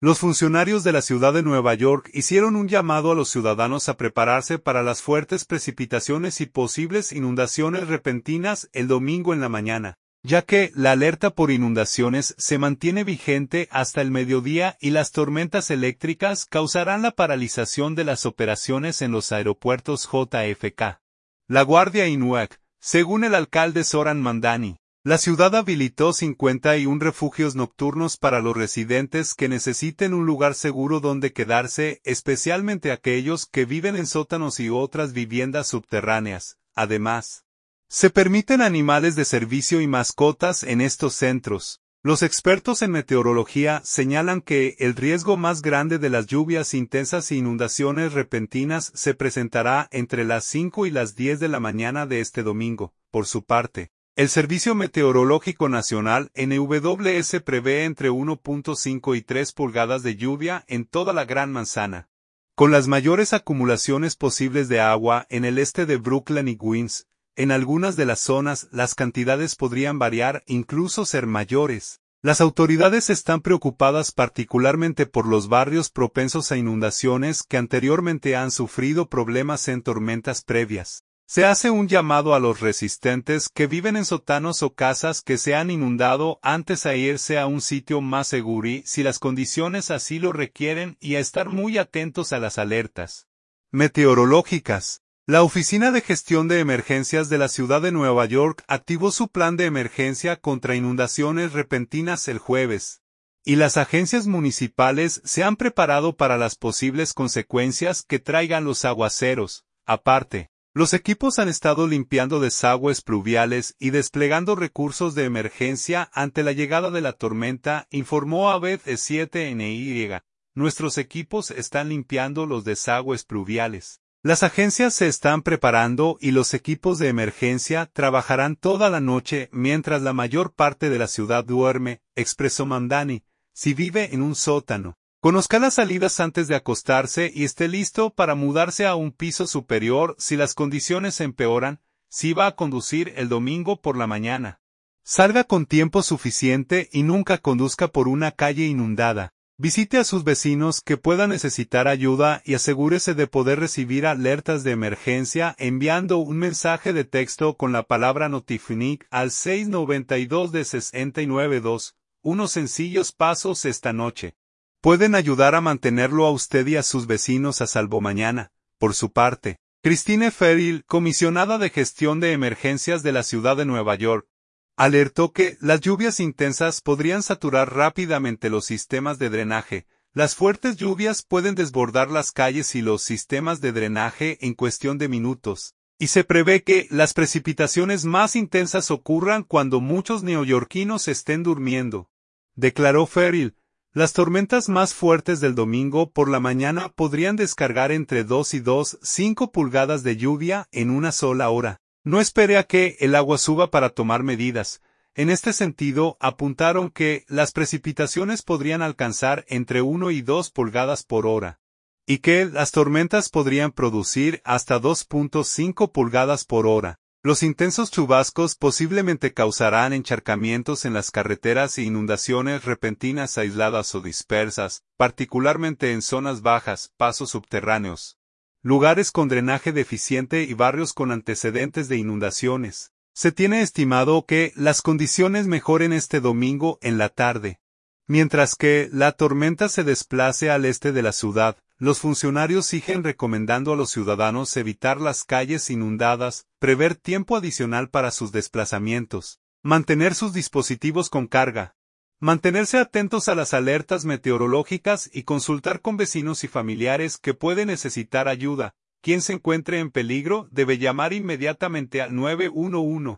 Los funcionarios de la ciudad de Nueva York hicieron un llamado a los ciudadanos a prepararse para las fuertes precipitaciones y posibles inundaciones repentinas el domingo en la mañana, ya que la alerta por inundaciones se mantiene vigente hasta el mediodía y las tormentas eléctricas causarán la paralización de las operaciones en los aeropuertos JFK, LaGuardia y Newark, según el alcalde Zoran Mandani. La ciudad habilitó 51 refugios nocturnos para los residentes que necesiten un lugar seguro donde quedarse, especialmente aquellos que viven en sótanos y otras viviendas subterráneas. Además, se permiten animales de servicio y mascotas en estos centros. Los expertos en meteorología señalan que el riesgo más grande de las lluvias intensas e inundaciones repentinas se presentará entre las 5 y las 10 de la mañana de este domingo. Por su parte, el Servicio Meteorológico Nacional NWS prevé entre 1.5 y 3 pulgadas de lluvia en toda la Gran Manzana, con las mayores acumulaciones posibles de agua en el este de Brooklyn y Queens. En algunas de las zonas las cantidades podrían variar, incluso ser mayores. Las autoridades están preocupadas particularmente por los barrios propensos a inundaciones que anteriormente han sufrido problemas en tormentas previas. Se hace un llamado a los residentes que viven en sótanos o casas que se han inundado antes a irse a un sitio más seguro si las condiciones así lo requieren y a estar muy atentos a las alertas meteorológicas. La Oficina de Gestión de Emergencias de la Ciudad de Nueva York activó su plan de emergencia contra inundaciones repentinas el jueves, y las agencias municipales se han preparado para las posibles consecuencias que traigan los aguaceros. Aparte, los equipos han estado limpiando desagües pluviales y desplegando recursos de emergencia ante la llegada de la tormenta, informó ABC7NY. Nuestros equipos están limpiando los desagües pluviales. Las agencias se están preparando y los equipos de emergencia trabajarán toda la noche mientras la mayor parte de la ciudad duerme, expresó Mandani. Si vive en un sótano, conozca las salidas antes de acostarse y esté listo para mudarse a un piso superior si las condiciones empeoran. Si va a conducir el domingo por la mañana, salga con tiempo suficiente y nunca conduzca por una calle inundada. Visite a sus vecinos que puedan necesitar ayuda y asegúrese de poder recibir alertas de emergencia enviando un mensaje de texto con la palabra Notifunic al 692 de 692. Unos sencillos pasos esta noche pueden ayudar a mantenerlo a usted y a sus vecinos a salvo mañana. Por su parte, Christine Ferrill, comisionada de gestión de emergencias de la ciudad de Nueva York, alertó que las lluvias intensas podrían saturar rápidamente los sistemas de drenaje. Las fuertes lluvias pueden desbordar las calles y los sistemas de drenaje en cuestión de minutos, y se prevé que las precipitaciones más intensas ocurran cuando muchos neoyorquinos estén durmiendo, declaró Ferrill. Las tormentas más fuertes del domingo por la mañana podrían descargar entre 2 y 2,5 pulgadas de lluvia en una sola hora. No espere a que el agua suba para tomar medidas. En este sentido, apuntaron que las precipitaciones podrían alcanzar entre 1 y 2 pulgadas por hora, y que las tormentas podrían producir hasta 2,5 pulgadas por hora. Los intensos chubascos posiblemente causarán encharcamientos en las carreteras e inundaciones repentinas aisladas o dispersas, particularmente en zonas bajas, pasos subterráneos, lugares con drenaje deficiente y barrios con antecedentes de inundaciones. Se tiene estimado que las condiciones mejoren este domingo en la tarde. Mientras que la tormenta se desplace al este de la ciudad, los funcionarios siguen recomendando a los ciudadanos evitar las calles inundadas, prever tiempo adicional para sus desplazamientos, mantener sus dispositivos con carga, mantenerse atentos a las alertas meteorológicas y consultar con vecinos y familiares que pueden necesitar ayuda. Quien se encuentre en peligro debe llamar inmediatamente al 911.